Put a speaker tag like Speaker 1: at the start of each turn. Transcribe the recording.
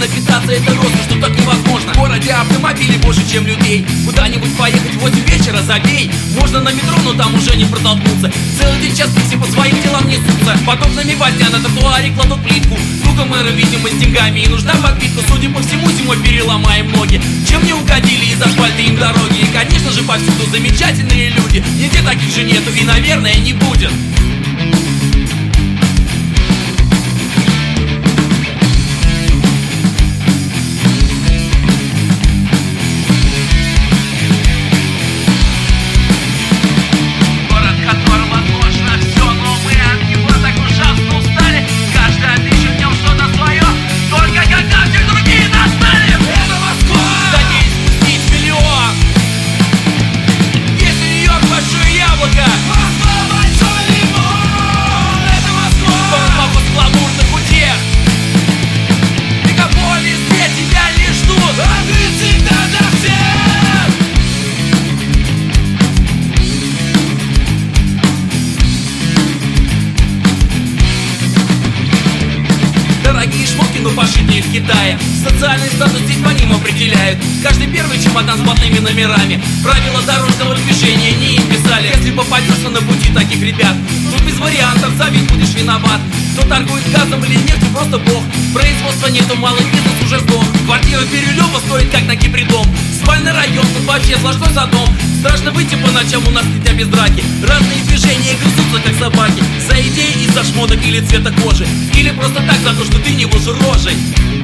Speaker 1: Уверенно питаться это роскошь, что так невозможно. В городе автомобилей больше, чем людей. Куда-нибудь поехать в 8 вечера забей. Можно на метро, но там уже не протолкнуться. Целый день час все по своим делам несутся. Подобными возня на тротуаре кладут плитку. Друга мэра, видимо, с деньгами и нужна подпитка. Судя по всему, зимой переломаем ноги. Чем не угодили из асфальта им дороги. И, конечно же, повсюду замечательные люди. Нигде таких же нету и, наверное, не будет. Дорогие шмотки, но пошитые в Китае. Социальный статус здесь по ним определяют. Каждый первый чемодан с блатными номерами. Правила дорожного движения не им писали. Если попадешься на пути таких ребят, то без вариантов забить будешь виноват. Кто торгует газом или нефтью, просто бог. Производства нету, малый бизнес уже сдох. Квартира Бирюлева стоит как на Кипридом. Спальный район, тут вообще сплошной Содом. Страшно выйти по ночам, у нас нельзя без драки. Разные движения грызутся, как собаки. За идеи из-за шмоток или цвета кожи. Или просто так, за то, что ты не вышел рожей.